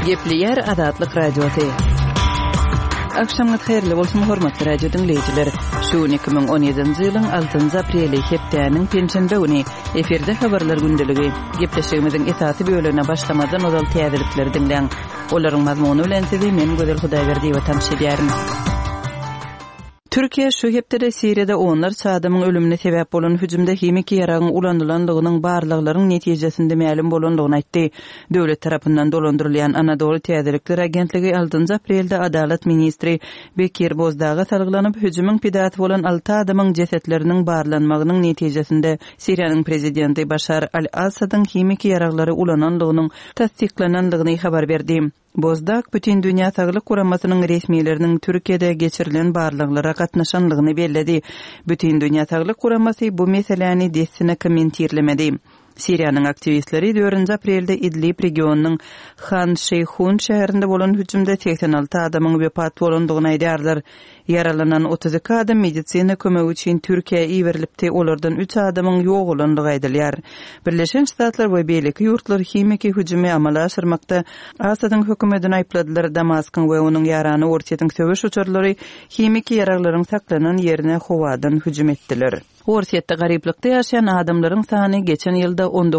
Gepli yer Adatlyk radiosu. Akşamlar hayırlı bolsun hormatly radio dinleyijiler. Şu 2017-nji ýylyň 6 apreli hepdeniň penşenbe güni eferde habarlar gündəligi. Gepleşigimiziň esasy bölümine başlamadan ozal täzelikleri dinleň. Olaryň mazmuny bilen sizi men Gözel Hudaýberdi we tanışy edýärim. Türkiýe şu hepde Siriýada onlar adamyň ölümine sebäp bolan hüjümde hemik ýaragyň ulandylandygynyň barlyklaryň netijesinde ma'lum bolandygyny aýtdy. Döwlet tarapyndan dolandyrylýan Anadolu Täzelikler Agentligi 6 aprelde Adalet ministri Bekir Bozdağ'a salgylanyp hüjümüň pidaty bolan 6 adamyň jesetleriniň barlanmagynyň netijesinde Siriýanyň prezidenti Başar al-Asadyň hemik ýaraglary ulanandygynyň tasdiklanandygyny habar berdi. Bozdağ bütün Dünya Sağlyk Guramasynyň resmiýetleriniň Türkiýede geçirilen barlyklara gatnaşandygyny belledi. Bütün Dünya Sağlyk Guramasy bu meseleni desine kommentirlemedi. Siriýanyň aktivistleri 4 aprelde Idlib regionunyň Han Şeyhun şäherinde bolan hüjümde 86 adamyň wepat bolandygyny aýdýarlar. Yaralanan 32 adam medisina kömegi üçin Türkiýeye iberilipdi. Olardan 3 adamyň ýok bolandygy aýdylýar. Birleşen Ştatlar we beýleki ýurtlar hemiki hüjümi amala aşyrmakda Asadyň hökümetini aýpladylar. Damaskyn we onuň ýarany ortadan söwüş uçurlary hemiki ýaraglaryň saklanan ýerine howadan hüjüm etdiler. Orsiýetde garyplykda ýaşaýan adamlaryň sany geçen ýylda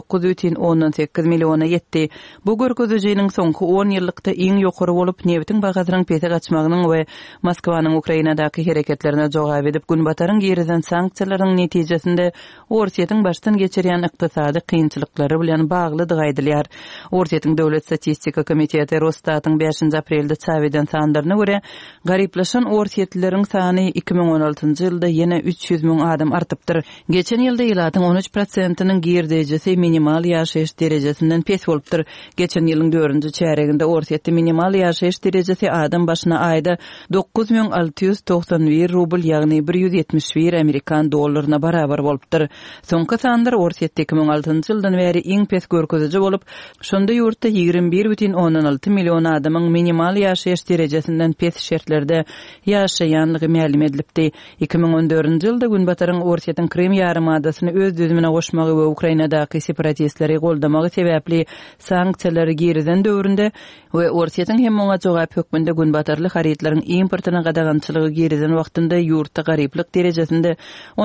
19,18 milliona ýetdi. Bu görkezejiniň soňky 10 ýyllykda iň ýokary bolup, nebitiň bagasynyň pete gaçmagynyň we Moskwanyň Ukrainadaky hereketlerine jogap edip günbataryň gerizen sanksiýalaryň netijesinde Orsiýetiň başdan geçirýän ykdysady kynçylyklary bilen baglydygy aýdylýar. Orsiýetiň Döwlet Statistika Komiteti Rostatyň 5 aprelde çap eden sanlaryna görä, garyplaşan Orsiýetlileriň sany 2016-njy ýylda ýene 300.000 adam artypdyr. Geçen ýylda ýylatyň 13%-iniň girdejesi minimal ýaşaýyş derejesinden pes bolupdyr. Geçen ýylyň 4-nji çäreginde Orsiýetde minimal ýaşaýyş derejesi adam başyna aýda 9691 rubl, ýagny 171 Amerikan dollaryna barabar bolupdyr. Soňky sandar Orsiýetde 2006-njy ýyldan bäri iň pes görkezeji bolup, şonda ýurtda 21,16 million adamyň minimal ýaşaýyş derejesinden pes şertlerde ýaşaýanlygy ma'lum edilipdi. 2014-nji ýylda günbataryň Orsiýetiň Krim ýarymadasyny öz düzümine goşmagy we Ukrainadaky separatistleri goldamagy sebäpli sanksiýalary geriden döwründe we Orsiýetiň hem oňa jogap hökmünde günbatarly haritlaryň importyna gadagançylygy geriden wagtynda ýurtda garyplyk derejesinde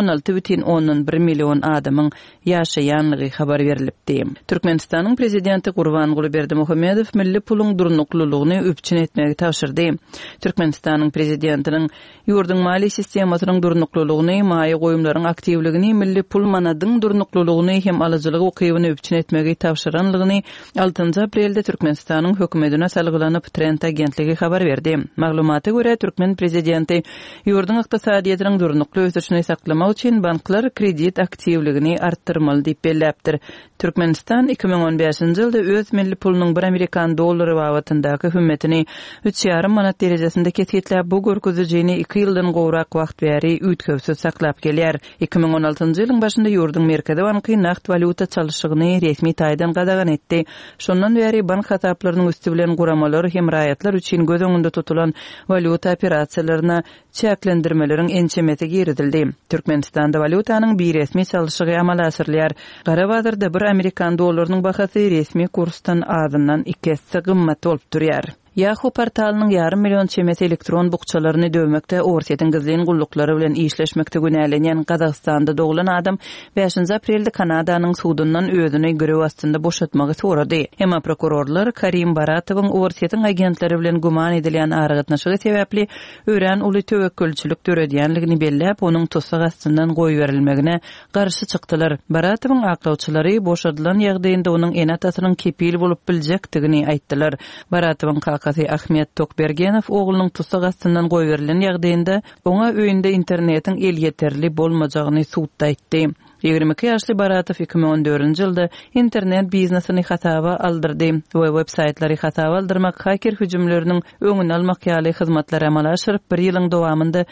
16,1 million adamyň ýaşaýanlygy habar berilipdi. Türkmenistanyň prezidenti Gurbanguly Berdimuhammedow milli puluň durnuklulugyny öpçün etmegi tapşyrdy. Türkmenistanyň prezidentiniň ýurdun mali sistemasynyň durnuklulugyny, maýa goýumlaryň aktivligini, milli pul manadyň durnuklulugyny hem alyjylygy okybyny öpçün etmegi tapşyranlygyny 6 aprelde Türkmenistanyň hökümetine salgylanyp Trend agentligi habar berdi. Maglumata görä Türkmen prezidenti ýurdun ykdysadyýatynyň durnukly ösüşini saklamak üçin banklar kredit aktivligini artdyrmaly diýip belläpdir. Türkmenistan 2015-nji ýylda öz milli pulunyň 1 Amerikan dollary wagtyndaky hümmetini 3,5 manat derejesinde kesitläp, bu görkezejini 2 ýyldan gowrak wagt bäri üýtgewsiz saklap gelýär. 2016-njy ýylyň başynda ýurdun Merkezi Banky nakt valyuta çalyşygyny resmi taýdan gadagan etdi. Şondan bäri bank hasaplarynyň üstü bilen guramalar hem raýatlar üçin göz öňünde tutulan valyuta operasiýalaryna çäklendirmeleriň ençemeti giridildi. Türkmenistanda valyutanyň bir resmi çalyşygy amala asyrylýar. Garabadyrda 1 Amerikan dollarynyň bahasy resmi kursdan azyndan 2 hisse gymmat bolup durýar. Yahoo portalynyň 500 million çemeti elektron bukçalaryny dövmekde, Orsiýetiň gizlin gullukları bilen işleşmekde günälenýän Gazagstanda doglan adam 5 aprelde Kanadanyň sudundan özüni görew astynda boşatmagy sorady. Hema prokurorlar Karim Baratowyň Orsiýetiň agentleri bilen guman edilýän aragatnaşygy sebäpli ören uly töwekkülçilik töredýänligini belläp, onuň tutsak astyndan goýup berilmegine garşy çykdylar. Baratowyň aklawçylary boşadylan ýagdaýynda onuň enatasynyň kepil bolup biljekdigini aýtdylar. Baratowyň Ahmet Tokbergenov oglunyň tutsak astyndan goýup berilen ýagdaýynda oňa öýünde internetiň el ýeterli bolmajagyny suwtda aýtdy. 22 ýaşly Baratow 2014-nji ýylda internet biznesini hataba aldyrdy we websaytlary hataba aldyrmak, hacker hüjümleriniň öňüni almak ýaly hyzmatlary amala aşyryp 1 ýylyň dowamynda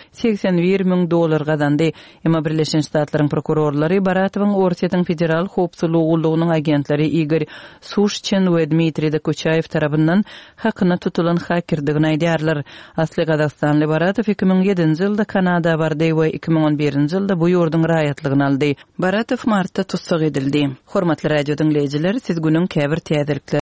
$81,000 gazandy. Emma Birleşen Ştatlaryň prokurorlary Baratowyň Orsiýetiň federal howpsuzlygynyň agentleri Igor Sushchin we Dmitri Dokuchayev tarapyndan hakyna tutulan hackerdigini aýdýarlar. Asly Gazagstanly Baratow 2007-nji ýylda Kanada bardy we 2011-nji ýylda bu ýurdun raýatlygyny aldy. Baratow martda tutsak edildi. Hormatly radio dinleyijiler, siz günüň käbir täzelikleri